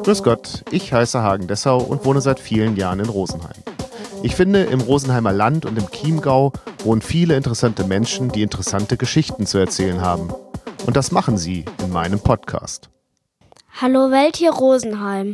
Grüß Gott, ich heiße Hagen Dessau und wohne seit vielen Jahren in Rosenheim. Ich finde, im Rosenheimer Land und im Chiemgau wohnen viele interessante Menschen, die interessante Geschichten zu erzählen haben. Und das machen sie in meinem Podcast. Hallo Welt, hier Rosenheim.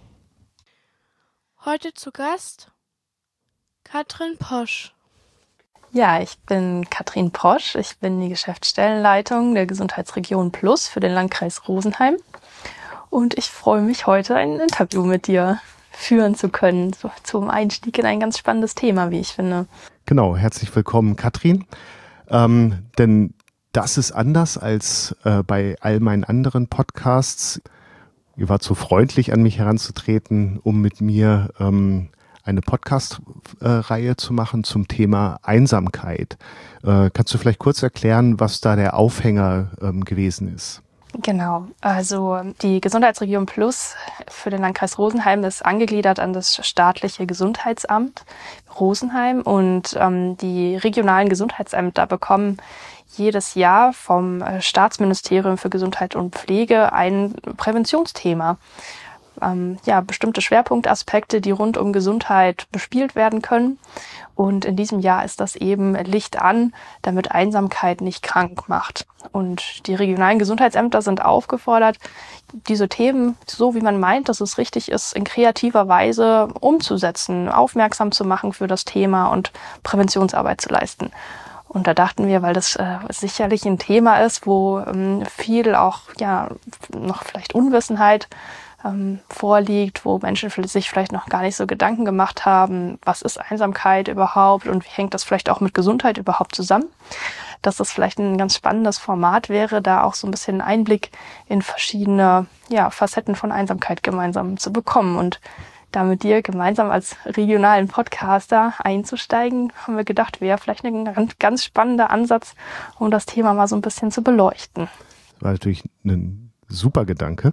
Heute zu Gast Katrin Posch. Ja, ich bin Katrin Posch. Ich bin die Geschäftsstellenleitung der Gesundheitsregion Plus für den Landkreis Rosenheim. Und ich freue mich, heute ein Interview mit dir führen zu können, zum Einstieg in ein ganz spannendes Thema, wie ich finde. Genau, herzlich willkommen, Katrin. Denn das ist anders als bei all meinen anderen Podcasts. Ihr wart so freundlich, an mich heranzutreten, um mit mir eine Podcast-Reihe zu machen zum Thema Einsamkeit. Kannst du vielleicht kurz erklären, was da der Aufhänger gewesen ist? Genau, also die Gesundheitsregion Plus für den Landkreis Rosenheim ist angegliedert an das staatliche Gesundheitsamt Rosenheim und die regionalen Gesundheitsämter bekommen jedes Jahr vom Staatsministerium für Gesundheit und Pflege ein Präventionsthema. Bestimmte Schwerpunktaspekte, die rund um Gesundheit bespielt werden können. Und in diesem Jahr ist das eben Licht an, damit Einsamkeit nicht krank macht. Und die regionalen Gesundheitsämter sind aufgefordert, diese Themen, so wie man meint, dass es richtig ist, in kreativer Weise umzusetzen, aufmerksam zu machen für das Thema und Präventionsarbeit zu leisten. Und da dachten wir, weil das sicherlich ein Thema ist, wo viel auch noch vielleicht Unwissenheit vorliegt, wo Menschen sich vielleicht noch gar nicht so Gedanken gemacht haben, was ist Einsamkeit überhaupt und wie hängt das vielleicht auch mit Gesundheit überhaupt zusammen, dass das vielleicht ein ganz spannendes Format wäre, da auch so ein bisschen Einblick in verschiedene Facetten von Einsamkeit gemeinsam zu bekommen. Und da mit dir gemeinsam als regionalen Podcaster einzusteigen, haben wir gedacht, wäre vielleicht ein ganz spannender Ansatz, um das Thema mal so ein bisschen zu beleuchten. Das war natürlich ein super Gedanke.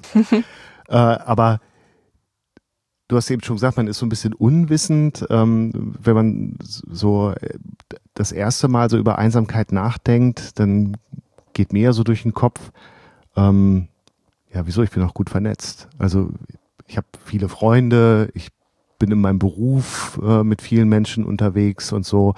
Aber du hast eben schon gesagt, man ist so ein bisschen unwissend, wenn man so das erste Mal so über Einsamkeit nachdenkt, dann geht mir ja so durch den Kopf, ich bin auch gut vernetzt. Also ich habe viele Freunde, ich bin in meinem Beruf mit vielen Menschen unterwegs und so.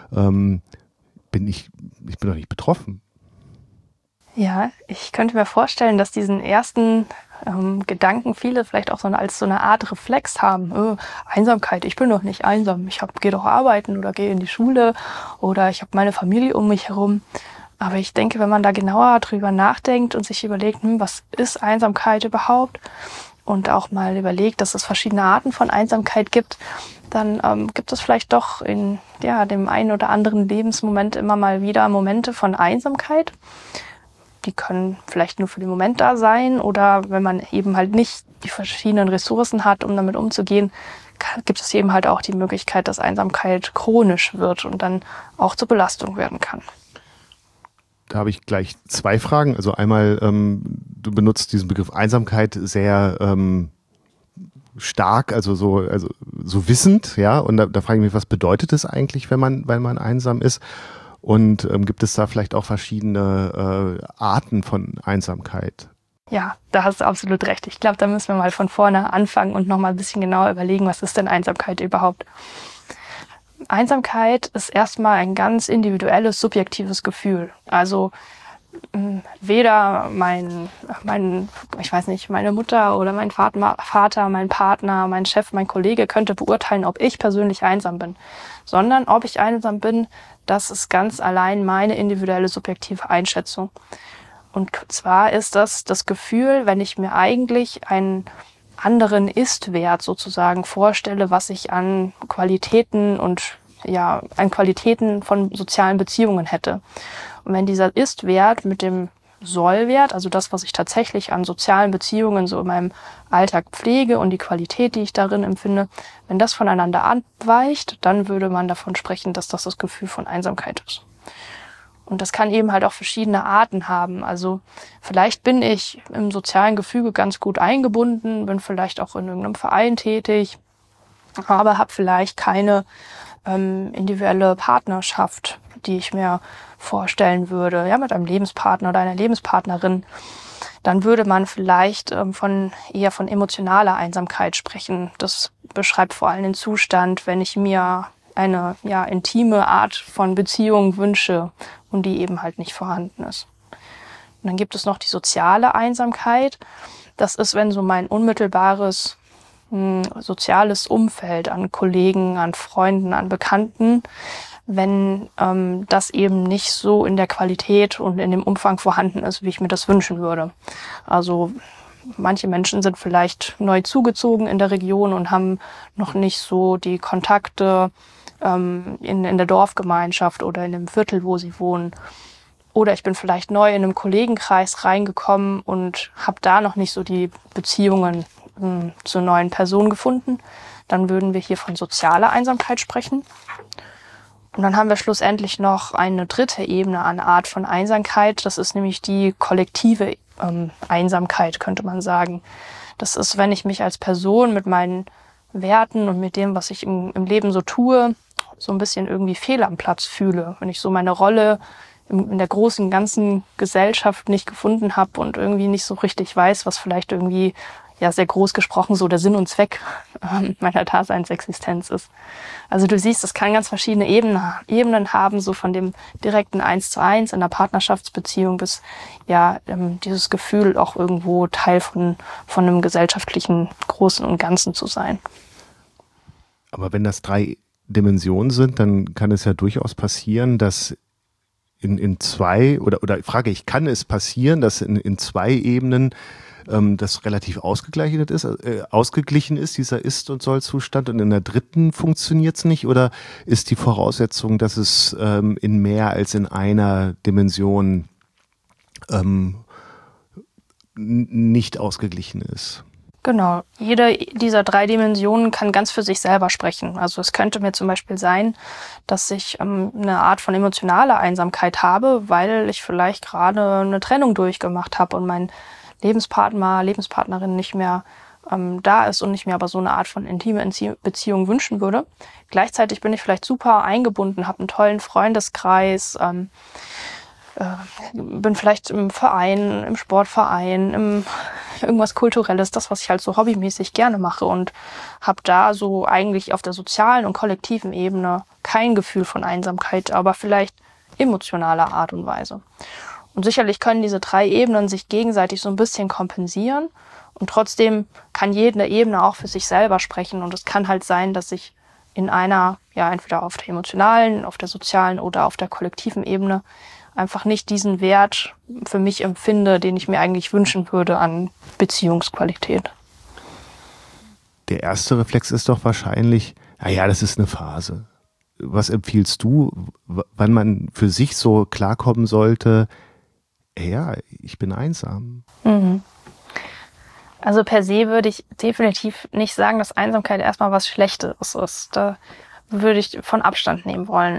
Ich bin doch nicht betroffen. Ja, ich könnte mir vorstellen, dass diesen ersten Gedanken viele vielleicht auch als so eine Art Reflex haben. Einsamkeit, ich bin doch nicht einsam. Ich gehe doch arbeiten oder gehe in die Schule oder ich habe meine Familie um mich herum. Aber ich denke, wenn man da genauer drüber nachdenkt und sich überlegt, was ist Einsamkeit überhaupt? Und auch mal überlegt, dass es verschiedene Arten von Einsamkeit gibt, dann gibt es vielleicht doch in dem einen oder anderen Lebensmoment immer mal wieder Momente von Einsamkeit. Die können vielleicht nur für den Moment da sein oder wenn man eben halt nicht die verschiedenen Ressourcen hat, um damit umzugehen, gibt es eben halt auch die Möglichkeit, dass Einsamkeit chronisch wird und dann auch zur Belastung werden kann. Da habe ich gleich zwei Fragen. Also einmal, du benutzt diesen Begriff Einsamkeit sehr stark, also so wissend, ja. Und da frage ich mich, was bedeutet es eigentlich, wenn man einsam ist? Und gibt es da vielleicht auch verschiedene Arten von Einsamkeit? Ja, da hast du absolut recht. Ich glaube, da müssen wir mal von vorne anfangen und nochmal ein bisschen genauer überlegen, was ist denn Einsamkeit überhaupt? Einsamkeit ist erstmal ein ganz individuelles, subjektives Gefühl. Also weder meine Mutter oder mein Vater, mein Partner, mein Chef, mein Kollege könnte beurteilen, ob ich persönlich einsam bin, sondern ob ich einsam bin, das ist ganz allein meine individuelle, subjektive Einschätzung. Und zwar ist das Gefühl, wenn ich mir eigentlich einen anderen Ist-Wert sozusagen vorstelle, was ich an Qualitäten von sozialen Beziehungen hätte. Und wenn dieser Ist-Wert mit dem Soll-Wert, also das, was ich tatsächlich an sozialen Beziehungen so in meinem Alltag pflege und die Qualität, die ich darin empfinde, wenn das voneinander abweicht, dann würde man davon sprechen, dass das Gefühl von Einsamkeit ist. Und das kann eben halt auch verschiedene Arten haben. Also vielleicht bin ich im sozialen Gefüge ganz gut eingebunden, bin vielleicht auch in irgendeinem Verein tätig, aber habe vielleicht keine individuelle Partnerschaft, die ich mir vorstellen würde, mit einem Lebenspartner oder einer Lebenspartnerin. dann würde man vielleicht eher von emotionaler Einsamkeit sprechen. Das beschreibt vor allem den Zustand, wenn ich mir eine intime Art von Beziehung wünsche und die eben halt nicht vorhanden ist. Und dann gibt es noch die soziale Einsamkeit. Das ist, wenn so mein unmittelbares soziales Umfeld an Kollegen, an Freunden, an Bekannten, wenn das eben nicht so in der Qualität und in dem Umfang vorhanden ist, wie ich mir das wünschen würde. Also manche Menschen sind vielleicht neu zugezogen in der Region und haben noch nicht so die Kontakte in der Dorfgemeinschaft oder in dem Viertel, wo sie wohnen. Oder ich bin vielleicht neu in einem Kollegenkreis reingekommen und habe da noch nicht so die Beziehungen zu neuen Personen gefunden. Dann würden wir hier von sozialer Einsamkeit sprechen. Und dann haben wir schlussendlich noch eine dritte Ebene an Art von Einsamkeit. Das ist nämlich die kollektive Einsamkeit, könnte man sagen. Das ist, wenn ich mich als Person mit meinen Werten und mit dem, was ich im Leben so tue, so ein bisschen irgendwie fehl am Platz fühle. Wenn ich so meine Rolle in der großen, ganzen Gesellschaft nicht gefunden habe und irgendwie nicht so richtig weiß, was vielleicht irgendwie, sehr groß gesprochen, so der Sinn und Zweck meiner Daseinsexistenz ist. Also du siehst, das kann ganz verschiedene Ebenen haben, so von dem direkten 1:1 in der Partnerschaftsbeziehung bis dieses Gefühl, auch irgendwo Teil von einem gesellschaftlichen Großen und Ganzen zu sein. Aber wenn das 3 Dimensionen sind, dann kann es ja durchaus passieren, dass in 2 oder frage ich, kann es passieren, dass in 2 Ebenen das relativ ausgeglichen ist, dieser Ist- und Soll-Zustand, und in der dritten funktioniert es nicht? Oder ist die Voraussetzung, dass es in mehr als in einer Dimension nicht ausgeglichen ist? Genau, jede dieser 3 Dimensionen kann ganz für sich selber sprechen. Also es könnte mir zum Beispiel sein, dass ich eine Art von emotionaler Einsamkeit habe, weil ich vielleicht gerade eine Trennung durchgemacht habe und mein Lebenspartner, Lebenspartnerin nicht mehr da ist und ich mir aber so eine Art von intime Beziehung wünschen würde. Gleichzeitig bin ich vielleicht super eingebunden, habe einen tollen Freundeskreis, bin vielleicht im Verein, im Sportverein, irgendwas Kulturelles, das, was ich halt so hobbymäßig gerne mache, und habe da so eigentlich auf der sozialen und kollektiven Ebene kein Gefühl von Einsamkeit, aber vielleicht emotionaler Art und Weise. Und sicherlich können diese 3 Ebenen sich gegenseitig so ein bisschen kompensieren, und trotzdem kann jede Ebene auch für sich selber sprechen, und es kann halt sein, dass ich in einer, entweder auf der emotionalen, auf der sozialen oder auf der kollektiven Ebene einfach nicht diesen Wert für mich empfinde, den ich mir eigentlich wünschen würde an Beziehungsqualität. Der erste Reflex ist doch wahrscheinlich, das ist eine Phase. Was empfiehlst du, wann man für sich so klarkommen sollte, ich bin einsam? Mhm. Also per se würde ich definitiv nicht sagen, dass Einsamkeit erstmal was Schlechtes ist. Da würde ich von Abstand nehmen wollen.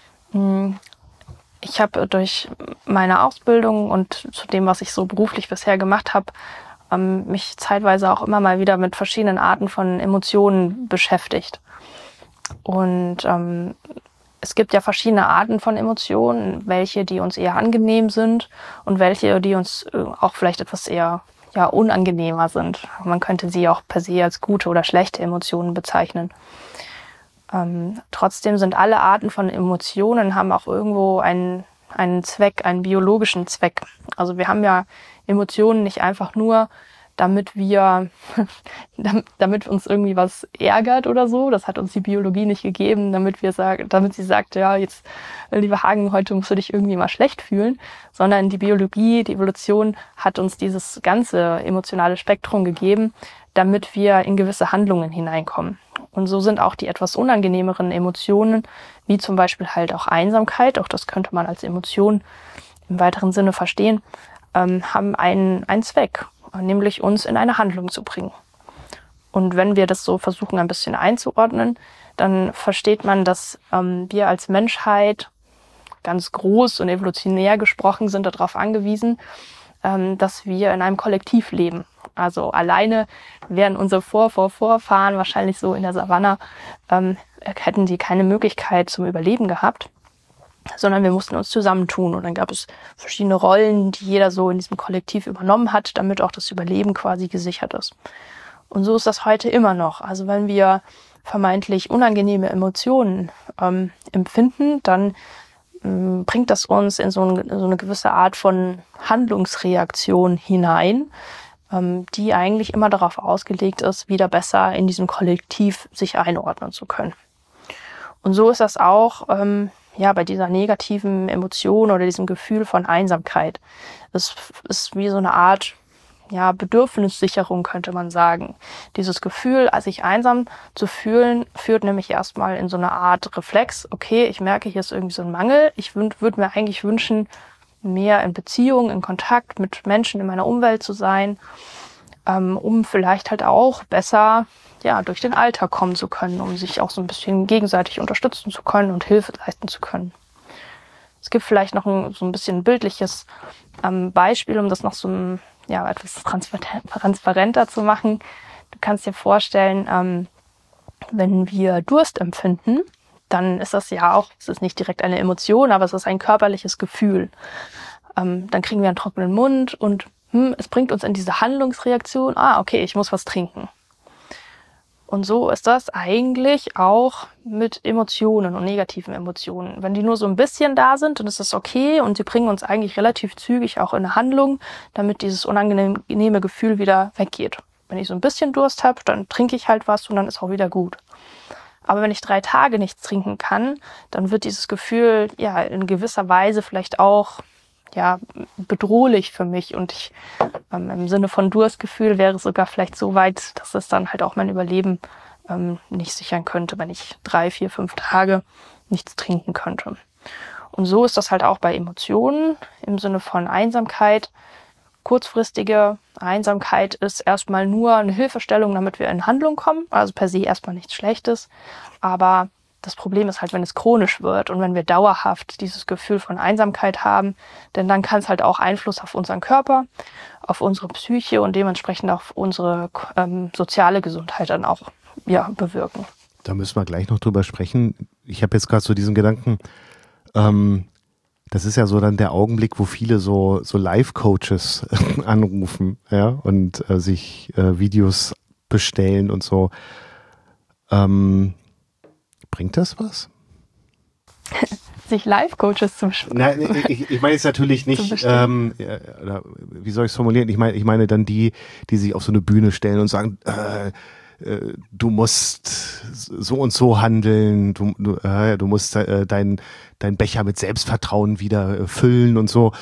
Ich habe durch meine Ausbildung und zu dem, was ich so beruflich bisher gemacht habe, mich zeitweise auch immer mal wieder mit verschiedenen Arten von Emotionen beschäftigt. Und es gibt ja verschiedene Arten von Emotionen, welche, die uns eher angenehm sind und welche, die uns auch vielleicht etwas eher unangenehmer sind. Man könnte sie auch per se als gute oder schlechte Emotionen bezeichnen. Trotzdem sind alle Arten von Emotionen haben auch irgendwo einen Zweck, einen biologischen Zweck. Also wir haben ja Emotionen nicht einfach nur, damit uns irgendwie was ärgert oder so. Das hat uns die Biologie nicht gegeben, damit sie sagt, jetzt, lieber Hagen, heute musst du dich irgendwie mal schlecht fühlen, sondern die Biologie, die Evolution hat uns dieses ganze emotionale Spektrum gegeben, damit wir in gewisse Handlungen hineinkommen. Und so sind auch die etwas unangenehmeren Emotionen, wie zum Beispiel halt auch Einsamkeit, auch das könnte man als Emotion im weiteren Sinne verstehen, haben einen Zweck, nämlich uns in eine Handlung zu bringen. Und wenn wir das so versuchen, ein bisschen einzuordnen, dann versteht man, dass wir als Menschheit ganz groß und evolutionär gesprochen sind darauf angewiesen, dass wir in einem Kollektiv leben. Also alleine wären unsere Vorfahren wahrscheinlich so in der Savanne, hätten die keine Möglichkeit zum Überleben gehabt. sondern wir mussten uns zusammentun. Und dann gab es verschiedene Rollen, die jeder so in diesem Kollektiv übernommen hat, damit auch das Überleben quasi gesichert ist. Und so ist das heute immer noch. Also wenn wir vermeintlich unangenehme Emotionen empfinden, dann bringt das uns in so eine gewisse Art von Handlungsreaktion hinein, die eigentlich immer darauf ausgelegt ist, wieder besser in diesem Kollektiv sich einordnen zu können. Und so ist das auch bei dieser negativen Emotion oder diesem Gefühl von Einsamkeit. Es ist wie so eine Art Bedürfnissicherung, könnte man sagen. Dieses Gefühl, sich einsam zu fühlen, führt nämlich erstmal in so eine Art Reflex. Okay, ich merke, hier ist irgendwie so ein Mangel. Ich würde mir eigentlich wünschen, mehr in Beziehung, in Kontakt mit Menschen in meiner Umwelt zu sein, um vielleicht halt auch besser durch den Alltag kommen zu können, um sich auch so ein bisschen gegenseitig unterstützen zu können und Hilfe leisten zu können. Es gibt vielleicht noch so ein bisschen bildliches Beispiel, um das noch so etwas transparenter zu machen. Du kannst dir vorstellen, wenn wir Durst empfinden, dann ist das es ist nicht direkt eine Emotion, aber es ist ein körperliches Gefühl. Dann kriegen wir einen trockenen Mund und es bringt uns in diese Handlungsreaktion, okay, ich muss was trinken. Und so ist das eigentlich auch mit Emotionen und negativen Emotionen. Wenn die nur so ein bisschen da sind, dann ist das okay und sie bringen uns eigentlich relativ zügig auch in eine Handlung, damit dieses unangenehme Gefühl wieder weggeht. Wenn ich so ein bisschen Durst habe, dann trinke ich halt was und dann ist auch wieder gut. Aber wenn ich 3 Tage nichts trinken kann, dann wird dieses Gefühl in gewisser Weise vielleicht auch bedrohlich für mich und ich im Sinne von Durstgefühl wäre es sogar vielleicht so weit, dass es dann halt auch mein Überleben nicht sichern könnte, wenn ich 3, 4, 5 Tage nichts trinken könnte. Und so ist das halt auch bei Emotionen im Sinne von Einsamkeit. Kurzfristige Einsamkeit ist erstmal nur eine Hilfestellung, damit wir in Handlung kommen, also per se erstmal nichts Schlechtes, aber das Problem ist halt, wenn es chronisch wird und wenn wir dauerhaft dieses Gefühl von Einsamkeit haben, denn dann kann es halt auch Einfluss auf unseren Körper, auf unsere Psyche und dementsprechend auf unsere soziale Gesundheit dann auch bewirken. Da müssen wir gleich noch drüber sprechen. Ich habe jetzt gerade so diesen Gedanken, das ist ja so dann der Augenblick, wo viele so Life-Coaches anrufen, und sich Videos bestellen und so. Bringt das was? Sich Life-Coaches zu besprechen? Nein, ich meine jetzt natürlich nicht, wie soll ich es formulieren? Ich meine dann die sich auf so eine Bühne stellen und sagen, du musst so und so handeln, du musst deinen Becher mit Selbstvertrauen wieder füllen und so.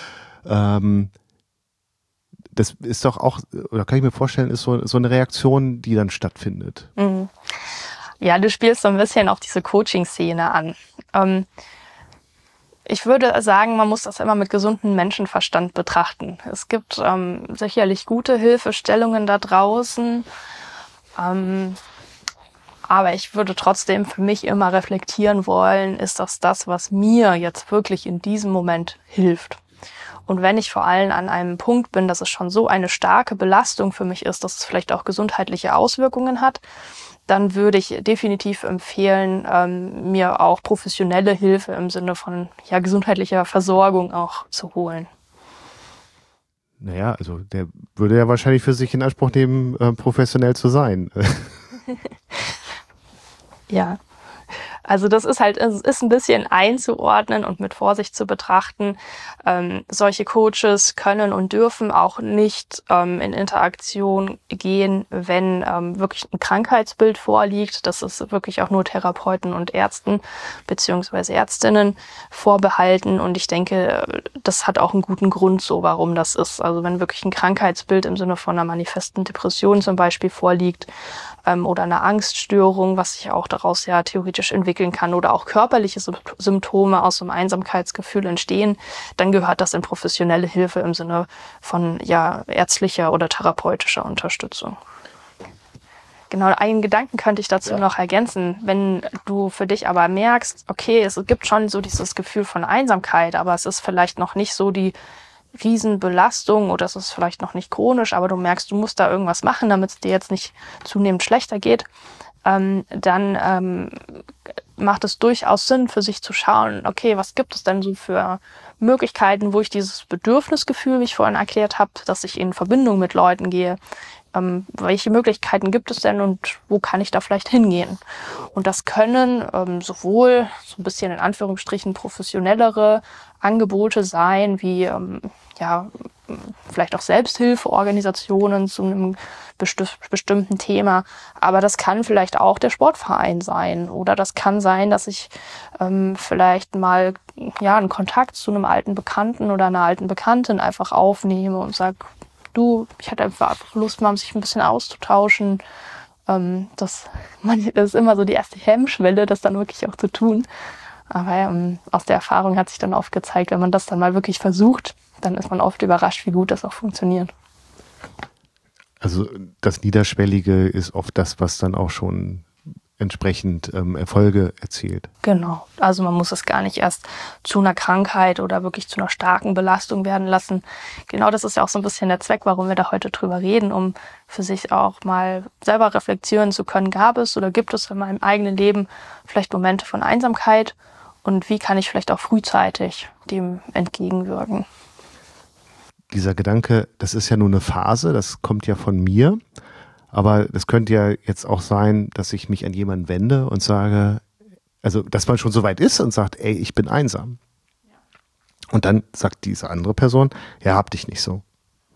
Das ist doch auch, oder kann ich mir vorstellen, ist so eine Reaktion, die dann stattfindet. Mhm. Ja, du spielst so ein bisschen auf diese Coaching-Szene an. Ich würde sagen, man muss das immer mit gesundem Menschenverstand betrachten. Es gibt sicherlich gute Hilfestellungen da draußen, aber ich würde trotzdem für mich immer reflektieren wollen, ist das, was mir jetzt wirklich in diesem Moment hilft? Und wenn ich vor allem an einem Punkt bin, dass es schon so eine starke Belastung für mich ist, dass es vielleicht auch gesundheitliche Auswirkungen hat, dann würde ich definitiv empfehlen, mir auch professionelle Hilfe im Sinne von gesundheitlicher Versorgung auch zu holen. Naja, also der würde ja wahrscheinlich für sich in Anspruch nehmen, professionell zu sein. Ja. Also das ist es ist ein bisschen einzuordnen und mit Vorsicht zu betrachten. Solche Coaches können und dürfen auch nicht in Interaktion gehen, wenn wirklich ein Krankheitsbild vorliegt. Das ist wirklich auch nur Therapeuten und Ärzten beziehungsweise Ärztinnen vorbehalten. Und ich denke, das hat auch einen guten Grund so, warum das ist. Also wenn wirklich ein Krankheitsbild im Sinne von einer manifesten Depression zum Beispiel vorliegt, oder eine Angststörung, was sich auch daraus ja theoretisch entwickeln kann oder auch körperliche Symptome aus so einem Einsamkeitsgefühl entstehen, dann gehört das in professionelle Hilfe im Sinne von ärztlicher oder therapeutischer Unterstützung. Genau, einen Gedanken könnte ich dazu noch ergänzen. Wenn du für dich aber merkst, okay, es gibt schon so dieses Gefühl von Einsamkeit, aber es ist vielleicht noch nicht so die Riesenbelastung oder es ist vielleicht noch nicht chronisch, aber du merkst, du musst da irgendwas machen, damit es dir jetzt nicht zunehmend schlechter geht, dann macht es durchaus Sinn, für sich zu schauen, okay, was gibt es denn so für Möglichkeiten, wo ich dieses Bedürfnisgefühl, wie ich vorhin erklärt habe, dass ich in Verbindung mit Leuten gehe, welche Möglichkeiten gibt es denn und wo kann ich da vielleicht hingehen? Und das können sowohl so ein bisschen in Anführungsstrichen professionellere Angebote sein, wie vielleicht auch Selbsthilfeorganisationen zu einem bestimmten Thema. Aber das kann vielleicht auch der Sportverein sein. Oder das kann sein, dass ich vielleicht mal einen Kontakt zu einem alten Bekannten oder einer alten Bekanntin einfach aufnehme und sage, du, ich hatte einfach Lust, mal sich ein bisschen auszutauschen. Das ist immer so die erste Hemmschwelle, das dann wirklich auch zu tun. Aber aus der Erfahrung hat sich dann oft gezeigt, wenn man das dann mal wirklich versucht, dann ist man oft überrascht, wie gut das auch funktioniert. Also das Niederschwellige ist oft das, was dann auch schon entsprechend Erfolge erzielt. Genau, also man muss es gar nicht erst zu einer Krankheit oder wirklich zu einer starken Belastung werden lassen. Genau, das ist ja auch so ein bisschen der Zweck, warum wir da heute drüber reden, um für sich auch mal selber reflektieren zu können, gab es oder gibt es in meinem eigenen Leben vielleicht Momente von Einsamkeit und wie kann ich vielleicht auch frühzeitig dem entgegenwirken. Dieser Gedanke, das ist ja nur eine Phase, das kommt ja von mir. Aber das könnte ja jetzt auch sein, dass ich mich an jemanden wende und sage, also dass man schon so weit ist und sagt, ey, ich bin einsam. Und dann sagt diese andere Person, ja, hab dich nicht so.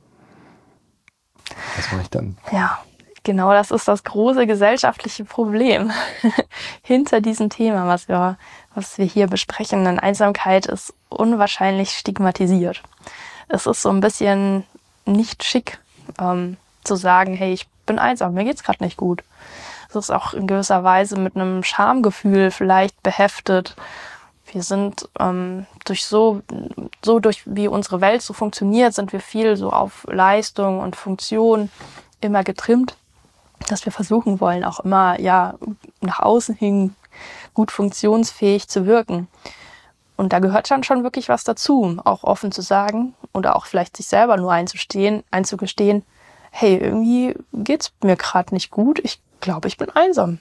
Was mache ich dann? Ja, genau, das ist das große gesellschaftliche Problem hinter diesem Thema, was wir hier besprechen. Denn Einsamkeit ist unwahrscheinlich stigmatisiert. Es ist so ein bisschen nicht schick, zu sagen, hey, ich bin einsam, mir geht's gerade nicht gut. Es ist auch in gewisser Weise mit einem Schamgefühl vielleicht beheftet. Wir sind durch wie unsere Welt so funktioniert, sind wir viel so auf Leistung und Funktion immer getrimmt, dass wir versuchen wollen, auch immer nach außen hin gut funktionsfähig zu wirken. Und da gehört dann schon wirklich was dazu, auch offen zu sagen oder auch vielleicht sich selber nur einzugestehen, hey, irgendwie geht's mir gerade nicht gut, ich glaube, ich bin einsam.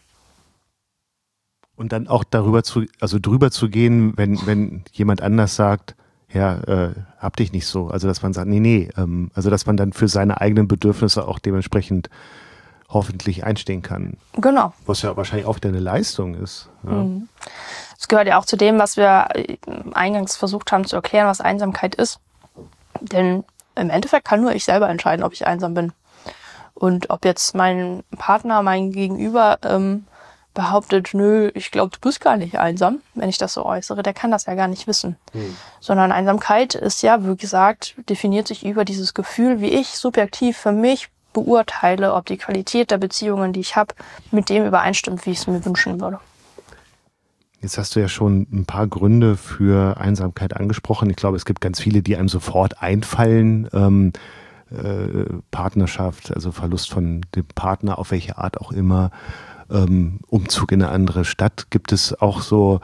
Und dann auch drüber zu gehen, wenn jemand anders sagt, ja, hab dich nicht so. Also dass man sagt, nee, also dass man dann für seine eigenen Bedürfnisse auch dementsprechend hoffentlich einstehen kann. Genau. Was ja wahrscheinlich auch wieder eine Leistung ist. Ja. Das gehört ja auch zu dem, was wir eingangs versucht haben zu erklären, was Einsamkeit ist. Denn im Endeffekt kann nur ich selber entscheiden, ob ich einsam bin. Und ob jetzt mein Partner, mein Gegenüber behauptet, nö, ich glaube, du bist gar nicht einsam, wenn ich das so äußere, der kann das ja gar nicht wissen. Sondern Einsamkeit ist ja, wie gesagt, definiert sich über dieses Gefühl, wie ich subjektiv für mich beurteile, ob die Qualität der Beziehungen, die ich habe, mit dem übereinstimmt, wie ich es mir wünschen würde. Jetzt hast du ja schon ein paar Gründe für Einsamkeit angesprochen. Ich glaube, es gibt ganz viele, die einem sofort einfallen. Partnerschaft, also Verlust von dem Partner, auf welche Art auch immer, Umzug in eine andere Stadt. Gibt es auch so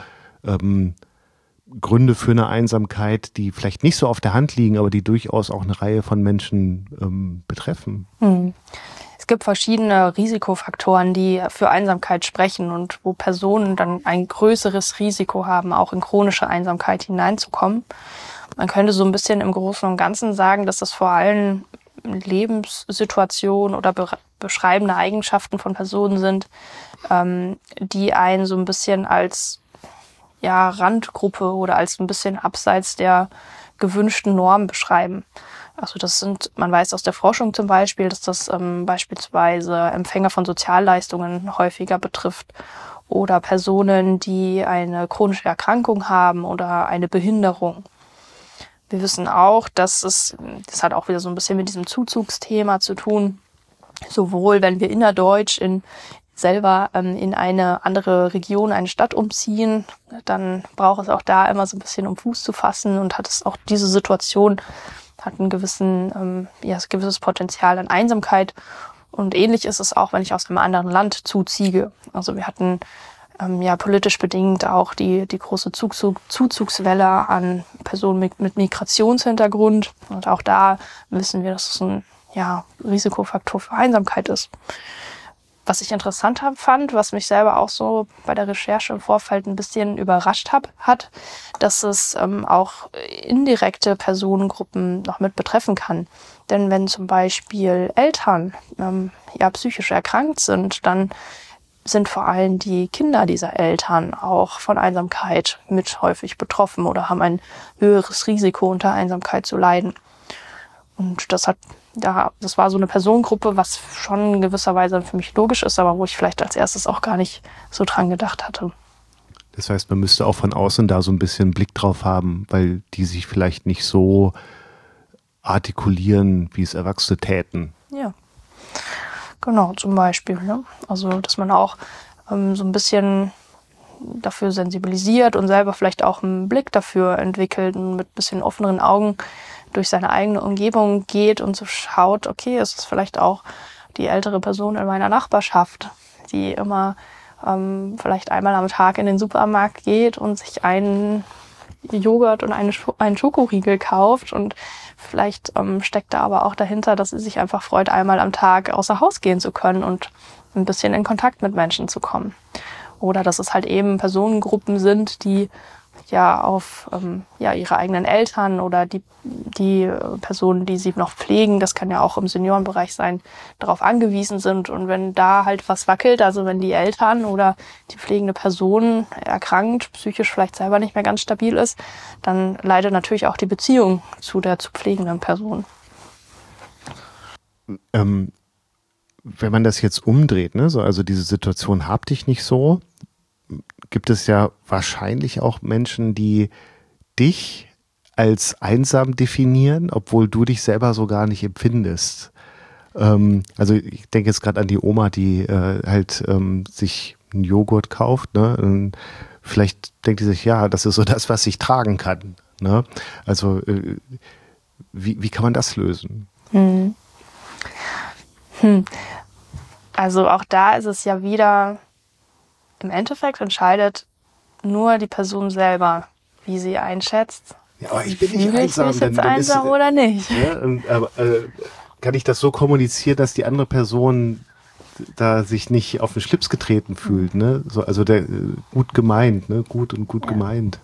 Gründe für eine Einsamkeit, die vielleicht nicht so auf der Hand liegen, aber die durchaus auch eine Reihe von Menschen betreffen? Es gibt verschiedene Risikofaktoren, die für Einsamkeit sprechen und wo Personen dann ein größeres Risiko haben, auch in chronische Einsamkeit hineinzukommen. Man könnte so ein bisschen im Großen und Ganzen sagen, dass das vor allem Lebenssituationen oder beschreibende Eigenschaften von Personen sind, die einen so ein bisschen als Randgruppe oder als ein bisschen abseits der gewünschten Norm beschreiben. Also man weiß aus der Forschung zum Beispiel, dass das beispielsweise Empfänger von Sozialleistungen häufiger betrifft oder Personen, die eine chronische Erkrankung haben oder eine Behinderung. Wir wissen auch, das hat auch wieder so ein bisschen mit diesem Zuzugsthema zu tun. Sowohl wenn wir innerdeutsch selber in eine andere Region, eine Stadt umziehen, dann braucht es auch da immer so ein bisschen, um Fuß zu fassen und hat es auch diese Situation, hat ein gewisses Potenzial an Einsamkeit. Und ähnlich ist es auch, wenn ich aus einem anderen Land zuziehe. Also wir hatten politisch bedingt auch die große Zuzugswelle an Personen mit Migrationshintergrund. Und auch da wissen wir, dass es ein Risikofaktor für Einsamkeit ist. Was ich interessant fand, was mich selber auch so bei der Recherche im Vorfeld ein bisschen überrascht hat, dass es auch indirekte Personengruppen noch mit betreffen kann. Denn wenn zum Beispiel Eltern psychisch erkrankt sind, dann sind vor allem die Kinder dieser Eltern auch von Einsamkeit mit häufig betroffen oder haben ein höheres Risiko, unter Einsamkeit zu leiden. Und das war so eine Personengruppe, was schon in gewisser Weise für mich logisch ist, aber wo ich vielleicht als erstes auch gar nicht so dran gedacht hatte. Das heißt, man müsste auch von außen da so ein bisschen Blick drauf haben, weil die sich vielleicht nicht so artikulieren, wie es Erwachsene täten. Ja, genau, zum Beispiel. Ne? Also, dass man auch so ein bisschen dafür sensibilisiert und selber vielleicht auch einen Blick dafür entwickelt und mit ein bisschen offeneren Augen durch seine eigene Umgebung geht und so schaut, okay, es ist vielleicht auch die ältere Person in meiner Nachbarschaft, die immer vielleicht einmal am Tag in den Supermarkt geht und sich einen Joghurt und einen Schokoriegel kauft und vielleicht steckt da aber auch dahinter, dass sie sich einfach freut, einmal am Tag außer Haus gehen zu können und ein bisschen in Kontakt mit Menschen zu kommen. Oder dass es halt eben Personengruppen sind, die ja auf ihre eigenen Eltern oder die Personen, die sie noch pflegen, das kann ja auch im Seniorenbereich sein, darauf angewiesen sind. Und wenn da halt was wackelt, also wenn die Eltern oder die pflegende Person erkrankt, psychisch vielleicht selber nicht mehr ganz stabil ist, dann leidet natürlich auch die Beziehung zu der zu pflegenden Person. Wenn man das jetzt umdreht, ne, also diese Situation hab dich nicht so, gibt es ja wahrscheinlich auch Menschen, die dich als einsam definieren, obwohl du dich selber so gar nicht empfindest. Also ich denke jetzt gerade an die Oma, die sich einen Joghurt kauft, ne? Und vielleicht denkt die sich, ja, das ist so das, was ich tragen kann. Ne? Also wie kann man das lösen? Also auch da ist es ja wieder, im Endeffekt entscheidet nur die Person selber, wie sie einschätzt. Ja, aber ich bin nicht einsam. Bin ich jetzt einsam oder nicht? Ja, aber kann ich das so kommunizieren, dass die andere Person da sich nicht auf den Schlips getreten fühlt? Ne? So, also gut gemeint, ne? Gut gemeint.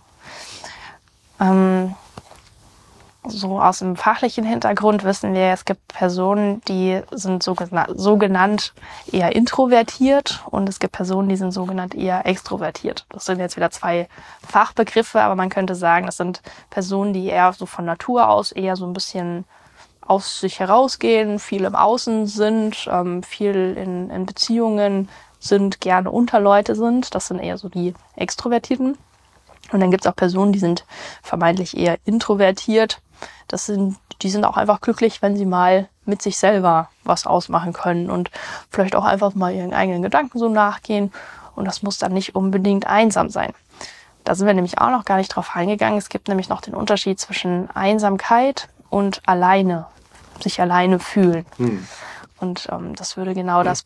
So aus dem fachlichen Hintergrund wissen wir, es gibt Personen, die sind sogenannt eher introvertiert und es gibt Personen, die sind sogenannt eher extrovertiert. Das sind jetzt wieder zwei Fachbegriffe, aber man könnte sagen, das sind Personen, die eher so von Natur aus eher so ein bisschen aus sich herausgehen, viel im Außen sind, viel in Beziehungen sind, gerne unter Leute sind. Das sind eher so die Extrovertierten. Und dann gibt es auch Personen, die sind vermeintlich eher introvertiert. Die sind auch einfach glücklich, wenn sie mal mit sich selber was ausmachen können und vielleicht auch einfach mal ihren eigenen Gedanken so nachgehen. Und das muss dann nicht unbedingt einsam sein. Da sind wir nämlich auch noch gar nicht drauf eingegangen. Es gibt nämlich noch den Unterschied zwischen Einsamkeit und sich alleine fühlen. Und das würde genau das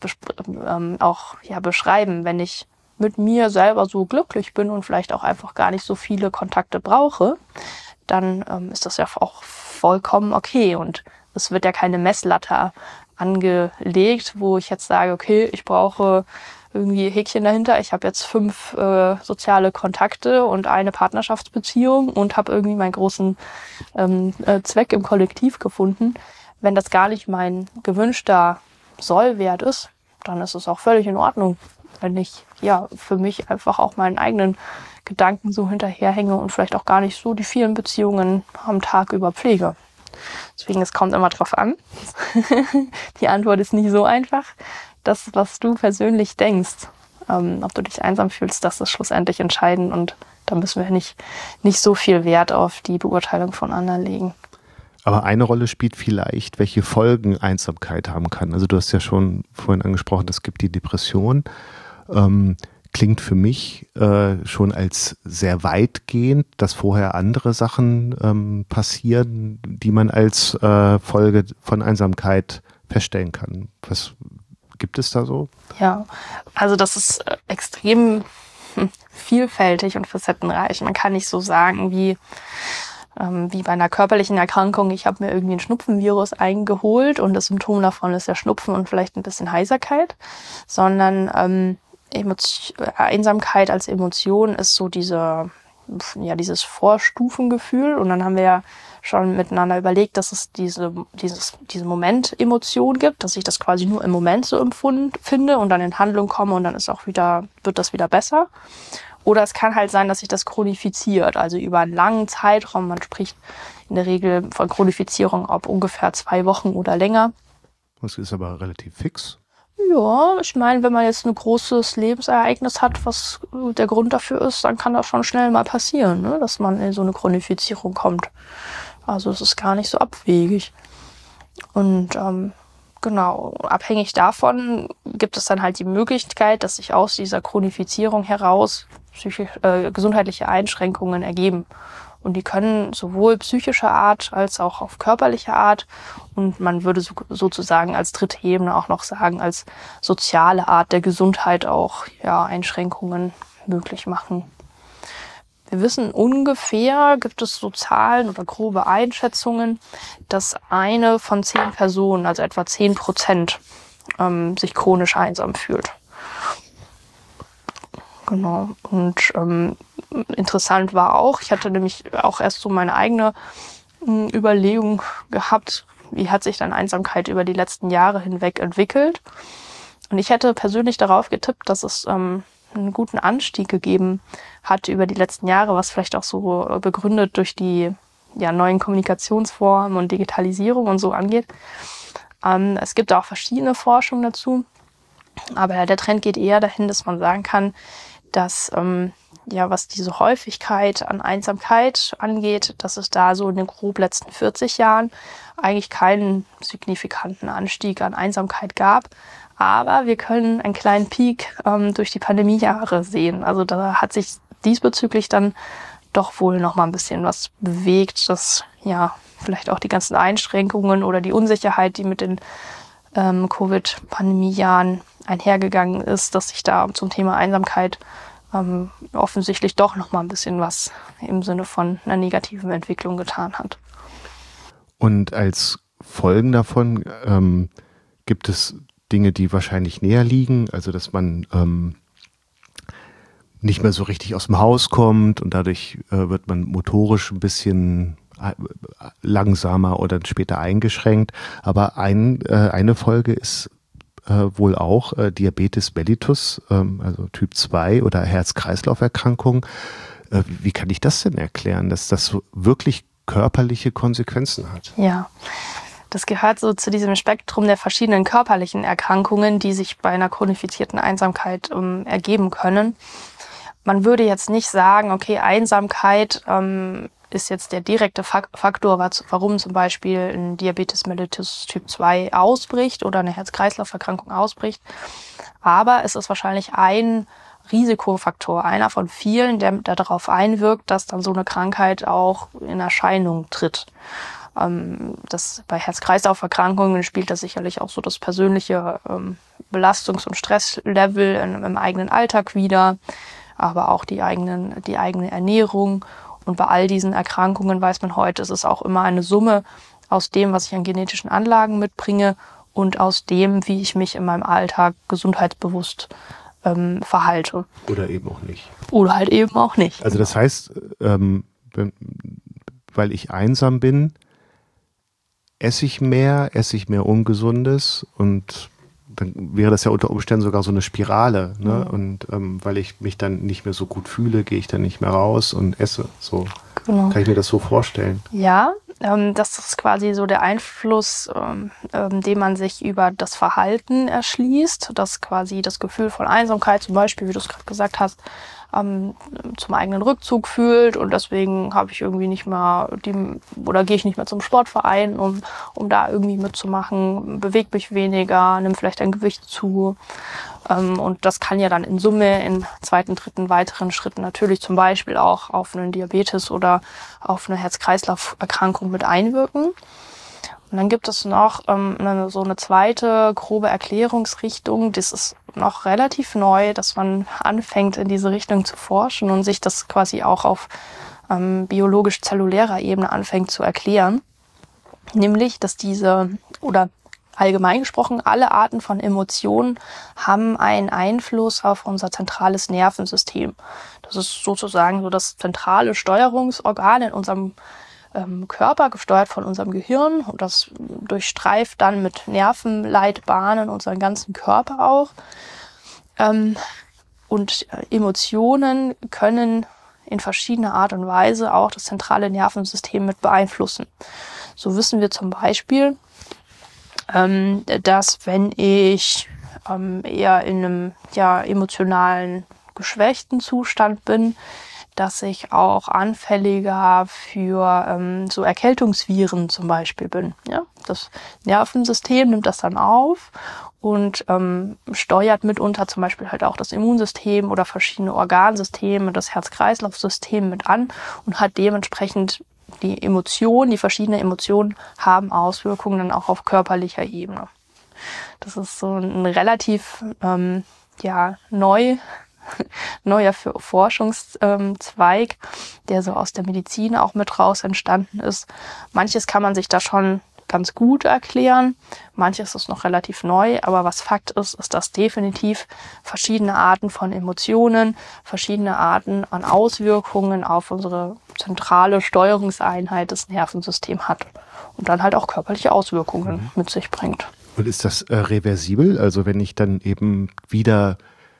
beschreiben, wenn ich mit mir selber so glücklich bin und vielleicht auch einfach gar nicht so viele Kontakte brauche, dann ist das ja auch vollkommen okay. Und es wird ja keine Messlatte angelegt, wo ich jetzt sage, okay, ich brauche irgendwie Häkchen dahinter. Ich habe jetzt 5 soziale Kontakte und eine Partnerschaftsbeziehung und habe irgendwie meinen großen Zweck im Kollektiv gefunden. Wenn das gar nicht mein gewünschter Sollwert ist, dann ist es auch völlig in Ordnung, wenn ich für mich einfach auch meinen eigenen Gedanken so hinterherhänge und vielleicht auch gar nicht so die vielen Beziehungen am Tag über pflege. Deswegen, es kommt immer drauf an. Die Antwort ist nicht so einfach. Das, was du persönlich denkst, ob du dich einsam fühlst, das ist schlussendlich entscheidend und da müssen wir nicht so viel Wert auf die Beurteilung von anderen legen. Aber eine Rolle spielt vielleicht, welche Folgen Einsamkeit haben kann. Also du hast ja schon vorhin angesprochen, es gibt die Depression. Klingt für mich schon als sehr weitgehend, dass vorher andere Sachen passieren, die man als Folge von Einsamkeit feststellen kann. Was gibt es da so? Ja, also das ist extrem vielfältig und facettenreich. Man kann nicht so sagen, wie wie bei einer körperlichen Erkrankung, ich habe mir irgendwie ein Schnupfenvirus eingeholt und das Symptom davon ist ja Schnupfen und vielleicht ein bisschen Heiserkeit, sondern Einsamkeit als Emotion ist so dieses Vorstufengefühl. Und dann haben wir ja schon miteinander überlegt, dass es diese Moment-Emotion gibt, dass ich das quasi nur im Moment so empfinde und dann in Handlung komme und dann wird das wieder besser. Oder es kann halt sein, dass sich das chronifiziert, also über einen langen Zeitraum. Man spricht in der Regel von Chronifizierung ob ungefähr 2 Wochen oder länger. Das ist aber relativ fix. Ja, ich meine, wenn man jetzt ein großes Lebensereignis hat, was der Grund dafür ist, dann kann das schon schnell mal passieren, ne? Dass man in so eine Chronifizierung kommt. Also es ist gar nicht so abwegig. Und genau, abhängig davon gibt es dann halt die Möglichkeit, dass sich aus dieser Chronifizierung heraus gesundheitliche Einschränkungen ergeben. Und die können sowohl psychischer Art als auch auf körperlicher Art und man würde sozusagen als dritte Ebene auch noch sagen, als soziale Art der Gesundheit auch Einschränkungen möglich machen. Wir wissen ungefähr, gibt es so Zahlen oder grobe Einschätzungen, dass 1 von 10 Personen, also etwa 10%, sich chronisch einsam fühlt. Genau. Und interessant war auch, ich hatte nämlich auch erst so meine eigene Überlegung gehabt, wie hat sich dann Einsamkeit über die letzten Jahre hinweg entwickelt. Und ich hätte persönlich darauf getippt, dass es einen guten Anstieg gegeben hat über die letzten Jahre, was vielleicht auch so begründet durch die neuen Kommunikationsformen und Digitalisierung und so angeht. Es gibt auch verschiedene Forschungen dazu, aber der Trend geht eher dahin, dass man sagen kann, dass was diese Häufigkeit an Einsamkeit angeht, dass es da so in den grob letzten 40 Jahren eigentlich keinen signifikanten Anstieg an Einsamkeit gab. Aber wir können einen kleinen Peak durch die Pandemiejahre sehen. Also da hat sich diesbezüglich dann doch wohl noch mal ein bisschen was bewegt, dass vielleicht auch die ganzen Einschränkungen oder die Unsicherheit, die mit den Covid-Pandemiejahren einhergegangen ist, dass sich da zum Thema Einsamkeit offensichtlich doch noch mal ein bisschen was im Sinne von einer negativen Entwicklung getan hat. Und als Folgen davon gibt es Dinge, die wahrscheinlich näher liegen, also dass man nicht mehr so richtig aus dem Haus kommt und dadurch wird man motorisch ein bisschen langsamer oder später eingeschränkt. Aber eine Folge ist wohl auch Diabetes mellitus, also Typ 2 oder Herz-Kreislauf-Erkrankung. Wie kann ich das denn erklären, dass das so wirklich körperliche Konsequenzen hat? Ja, das gehört so zu diesem Spektrum der verschiedenen körperlichen Erkrankungen, die sich bei einer chronifizierten Einsamkeit ergeben können. Man würde jetzt nicht sagen, okay, Einsamkeit ist jetzt der direkte Faktor, warum zum Beispiel ein Diabetes mellitus Typ 2 ausbricht oder eine Herz-Kreislauf-Erkrankung ausbricht. Aber es ist wahrscheinlich ein Risikofaktor, einer von vielen, der darauf einwirkt, dass dann so eine Krankheit auch in Erscheinung tritt. Das bei Herz-Kreislauf-Erkrankungen spielt das sicherlich auch so das persönliche Belastungs- und Stresslevel im eigenen Alltag wider, aber auch die eigene Ernährung. Und bei all diesen Erkrankungen weiß man heute, es ist auch immer eine Summe aus dem, was ich an genetischen Anlagen mitbringe und aus dem, wie ich mich in meinem Alltag gesundheitsbewusst verhalte. Oder eben auch nicht. Oder halt eben auch nicht. Also das heißt, weil ich einsam bin, esse ich mehr Ungesundes und dann wäre das ja unter Umständen sogar so eine Spirale. Ne? Und weil ich mich dann nicht mehr so gut fühle, gehe ich dann nicht mehr raus und esse. So Genau. Kann ich mir das so vorstellen? Ja, das ist quasi so der Einfluss, den man sich über das Verhalten erschließt, dass quasi das Gefühl von Einsamkeit, zum Beispiel, wie du es gerade gesagt hast, zum eigenen Rückzug fühlt und deswegen habe ich irgendwie nicht mehr gehe ich nicht mehr zum Sportverein, um da irgendwie mitzumachen, bewege mich weniger, nimm vielleicht ein Gewicht zu. Und das kann ja dann in Summe in zweiten, dritten, weiteren Schritten natürlich zum Beispiel auch auf einen Diabetes oder auf eine Herz-Kreislauf-Erkrankung mit einwirken. Und dann gibt es noch so eine zweite grobe Erklärungsrichtung. Das ist noch relativ neu, dass man anfängt, in diese Richtung zu forschen und sich das quasi auch auf biologisch-zellulärer Ebene anfängt zu erklären. Nämlich, dass oder allgemein gesprochen, alle Arten von Emotionen haben einen Einfluss auf unser zentrales Nervensystem. Das ist sozusagen so das zentrale Steuerungsorgan in unserem Körper, gesteuert von unserem Gehirn. Und das durchstreift dann mit Nervenleitbahnen unseren ganzen Körper auch. Und Emotionen können in verschiedener Art und Weise auch das zentrale Nervensystem mit beeinflussen. So wissen wir zum Beispiel, dass wenn ich eher in einem emotionalen, geschwächten Zustand bin, dass ich auch anfälliger für so Erkältungsviren zum Beispiel bin. Ja? Das Nervensystem nimmt das dann auf und steuert mitunter zum Beispiel halt auch das Immunsystem oder verschiedene Organsysteme, das Herz-Kreislauf-System mit an und hat dementsprechend die verschiedenen Emotionen haben Auswirkungen dann auch auf körperlicher Ebene. Das ist so ein relativ neuer Forschungszweig, der so aus der Medizin auch mit raus entstanden ist. Manches kann man sich da schon ganz gut erklären, manches ist noch relativ neu, aber was Fakt ist, ist, dass definitiv verschiedene Arten von Emotionen, verschiedene Arten an Auswirkungen auf unsere zentrale Steuerungseinheit des Nervensystems hat und dann halt auch körperliche Auswirkungen mit sich bringt. Und ist das reversibel? Also wenn ich dann eben wieder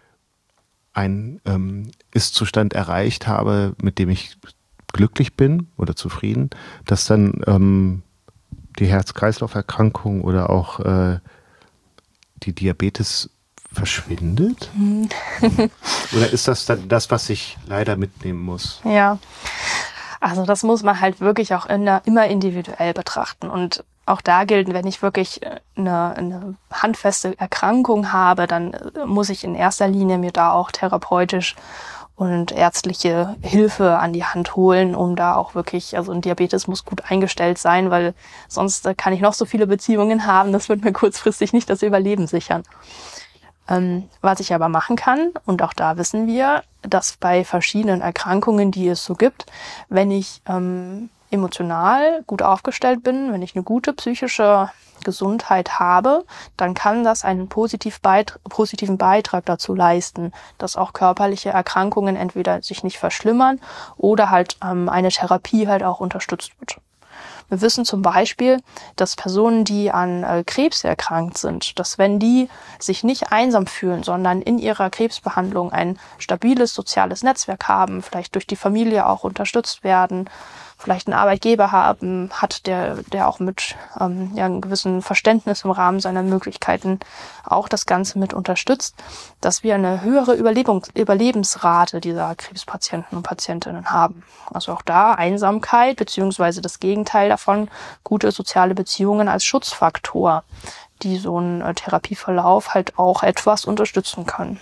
einen Ist-Zustand erreicht habe, mit dem ich glücklich bin oder zufrieden, dass dann die Herz-Kreislauf-Erkrankung oder auch die Diabetes verschwindet? Oder ist das dann das, was ich leider mitnehmen muss? Ja, also das muss man halt wirklich auch immer individuell betrachten. Und auch da gilt, wenn ich wirklich eine handfeste Erkrankung habe, dann muss ich in erster Linie mir da auch therapeutisch und ärztliche Hilfe an die Hand holen, um da auch wirklich, also ein Diabetes muss gut eingestellt sein, weil sonst kann ich noch so viele Beziehungen haben, das wird mir kurzfristig nicht das Überleben sichern. Was ich aber machen kann, und auch da wissen wir, dass bei verschiedenen Erkrankungen, die es so gibt, wenn ich emotional gut aufgestellt bin, wenn ich eine gute psychische Gesundheit habe, dann kann das einen positiven Beitrag dazu leisten, dass auch körperliche Erkrankungen entweder sich nicht verschlimmern oder halt eine Therapie halt auch unterstützt wird. Wir wissen zum Beispiel, dass Personen, die an Krebs erkrankt sind, dass wenn die sich nicht einsam fühlen, sondern in ihrer Krebsbehandlung ein stabiles soziales Netzwerk haben, vielleicht durch die Familie auch unterstützt werden, vielleicht einen Arbeitgeber hat, der auch mit einem gewissen Verständnis im Rahmen seiner Möglichkeiten auch das Ganze mit unterstützt, dass wir eine höhere Überlebensrate dieser Krebspatienten und Patientinnen haben. Also auch da Einsamkeit beziehungsweise das Gegenteil davon, gute soziale Beziehungen als Schutzfaktor, die so einen Therapieverlauf halt auch etwas unterstützen können.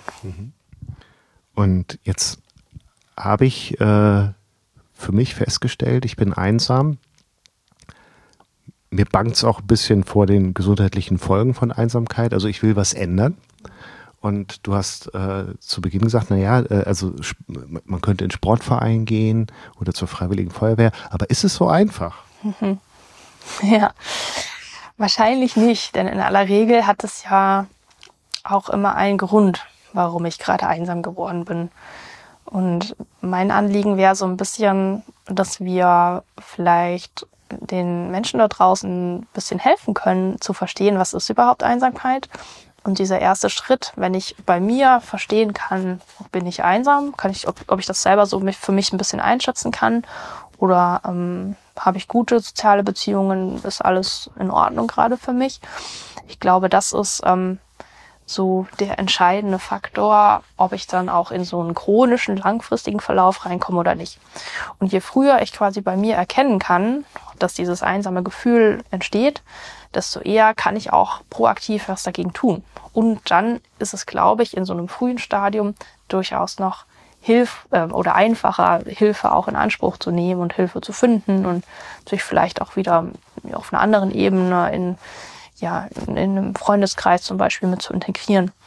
Und jetzt habe ich für mich festgestellt, ich bin einsam. Mir bangt es auch ein bisschen vor den gesundheitlichen Folgen von Einsamkeit. Also ich will was ändern. Und du hast zu Beginn gesagt, also man könnte in den Sportverein gehen oder zur Freiwilligen Feuerwehr. Aber ist es so einfach? Ja, wahrscheinlich nicht. Denn in aller Regel hat es ja auch immer einen Grund, warum ich gerade einsam geworden bin. Und mein Anliegen wäre so ein bisschen, dass wir vielleicht den Menschen da draußen ein bisschen helfen können, zu verstehen, was ist überhaupt Einsamkeit. Und dieser erste Schritt, wenn ich bei mir verstehen kann, bin ich einsam, ob ich das selber so für mich ein bisschen einschätzen kann oder habe ich gute soziale Beziehungen, ist alles in Ordnung gerade für mich. Ich glaube, das ist so der entscheidende Faktor, ob ich dann auch in so einen chronischen, langfristigen Verlauf reinkomme oder nicht. Und je früher ich quasi bei mir erkennen kann, dass dieses einsame Gefühl entsteht, desto eher kann ich auch proaktiv was dagegen tun. Und dann ist es, glaube ich, in so einem frühen Stadium durchaus noch oder einfacher, Hilfe auch in Anspruch zu nehmen und Hilfe zu finden und sich vielleicht auch wieder auf einer anderen Ebene in einem Freundeskreis zum Beispiel mit zu integrieren.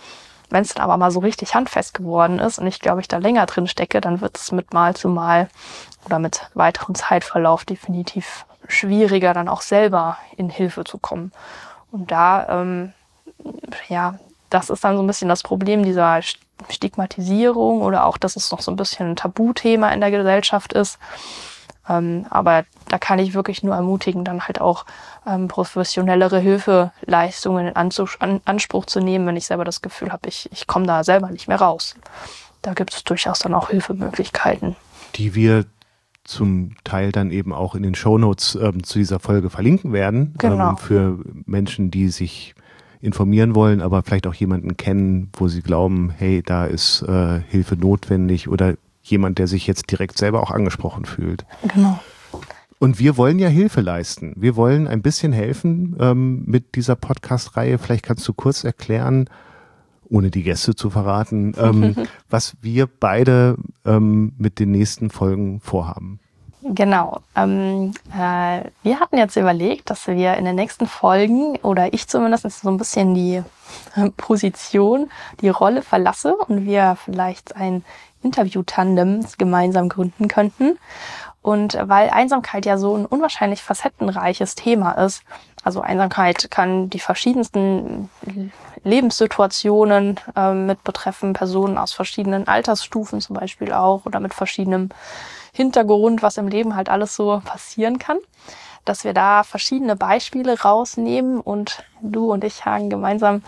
Wenn es dann aber mal so richtig handfest geworden ist und ich glaube, ich da länger drin stecke, dann wird es mit Mal zu Mal oder mit weiterem Zeitverlauf definitiv schwieriger, dann auch selber in Hilfe zu kommen. Und da, das ist dann so ein bisschen das Problem dieser Stigmatisierung oder auch, dass es noch so ein bisschen ein Tabuthema in der Gesellschaft ist. Aber da kann ich wirklich nur ermutigen, dann halt auch professionellere Hilfeleistungen in Anspruch zu nehmen, wenn ich selber das Gefühl habe, ich komme da selber nicht mehr raus. Da gibt es durchaus dann auch Hilfemöglichkeiten. Die wir zum Teil dann eben auch in den Shownotes zu dieser Folge verlinken werden. Genau. Für Menschen, die sich informieren wollen, aber vielleicht auch jemanden kennen, wo sie glauben, hey, da ist Hilfe notwendig oder jemand, der sich jetzt direkt selber auch angesprochen fühlt. Genau. Und wir wollen ja Hilfe leisten. Wir wollen ein bisschen helfen mit dieser Podcast-Reihe. Vielleicht kannst du kurz erklären, ohne die Gäste zu verraten, was wir beide mit den nächsten Folgen vorhaben. Genau. Wir hatten jetzt überlegt, dass wir in den nächsten Folgen, oder ich zumindest, so ein bisschen die Position, die Rolle verlasse und wir vielleicht ein Interview-Tandem gemeinsam gründen könnten. Und weil Einsamkeit ja so ein unwahrscheinlich facettenreiches Thema ist, also Einsamkeit kann die verschiedensten Lebenssituationen mit betreffen, Personen aus verschiedenen Altersstufen zum Beispiel auch oder mit verschiedenem Hintergrund, was im Leben halt alles so passieren kann, dass wir da verschiedene Beispiele rausnehmen und du und ich, Hagen, gemeinsam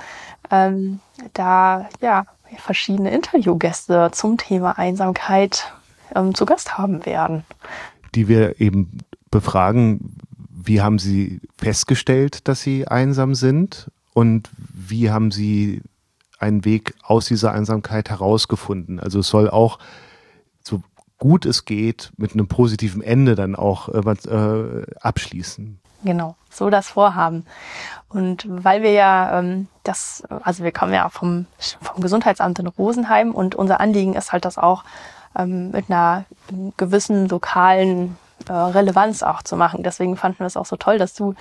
verschiedene Interviewgäste zum Thema Einsamkeit zu Gast haben werden. Die wir eben befragen, wie haben sie festgestellt, dass sie einsam sind und wie haben sie einen Weg aus dieser Einsamkeit herausgefunden. Also es soll auch, so gut es geht, mit einem positiven Ende dann auch abschließen. Genau, so das Vorhaben. Und weil wir ja wir kommen ja vom Gesundheitsamt in Rosenheim und unser Anliegen ist halt, das auch mit einer gewissen lokalen Relevanz auch zu machen. Deswegen fanden wir es auch so toll, dass du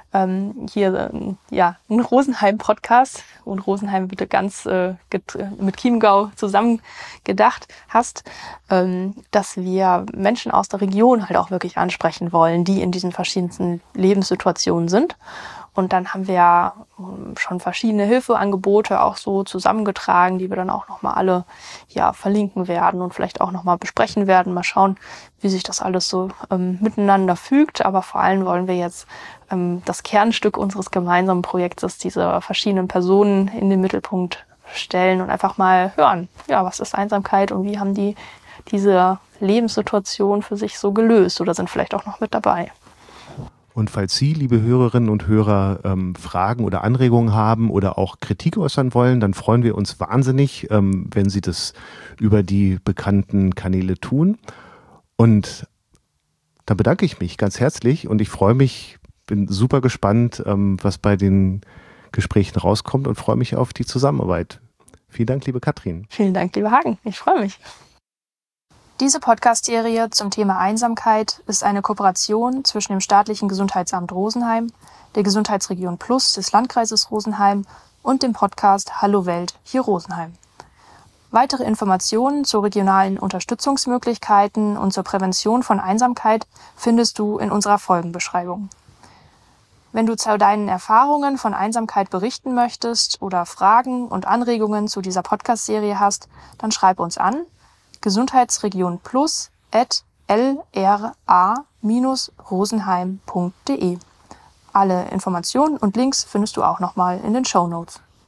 hier einen Rosenheim-Podcast und Rosenheim bitte ganz mit Chiemgau zusammen gedacht hast, dass wir Menschen aus der Region halt auch wirklich ansprechen wollen, die in diesen verschiedensten Lebenssituationen sind. Und dann haben wir schon verschiedene Hilfeangebote auch so zusammengetragen, die wir dann auch nochmal alle verlinken werden und vielleicht auch nochmal besprechen werden. Mal schauen, wie sich das alles so miteinander fügt. Aber vor allem wollen wir jetzt das Kernstück unseres gemeinsamen Projektes, diese verschiedenen Personen in den Mittelpunkt stellen und einfach mal hören, was ist Einsamkeit und wie haben die diese Lebenssituation für sich so gelöst oder sind vielleicht auch noch mit dabei. Und falls Sie, liebe Hörerinnen und Hörer, Fragen oder Anregungen haben oder auch Kritik äußern wollen, dann freuen wir uns wahnsinnig, wenn Sie das über die bekannten Kanäle tun. Und da bedanke ich mich ganz herzlich und ich freue mich, bin super gespannt, was bei den Gesprächen rauskommt und freue mich auf die Zusammenarbeit. Vielen Dank, liebe Katrin. Vielen Dank, lieber Hagen. Ich freue mich. Diese Podcast-Serie zum Thema Einsamkeit ist eine Kooperation zwischen dem staatlichen Gesundheitsamt Rosenheim, der Gesundheitsregion Plus des Landkreises Rosenheim und dem Podcast Hallo Welt, hier Rosenheim. Weitere Informationen zu regionalen Unterstützungsmöglichkeiten und zur Prävention von Einsamkeit findest du in unserer Folgenbeschreibung. Wenn du zu deinen Erfahrungen von Einsamkeit berichten möchtest oder Fragen und Anregungen zu dieser Podcast-Serie hast, dann schreib uns an gesundheitsregionplus@lra-rosenheim.de. Alle Informationen und Links findest du auch nochmal in den Shownotes.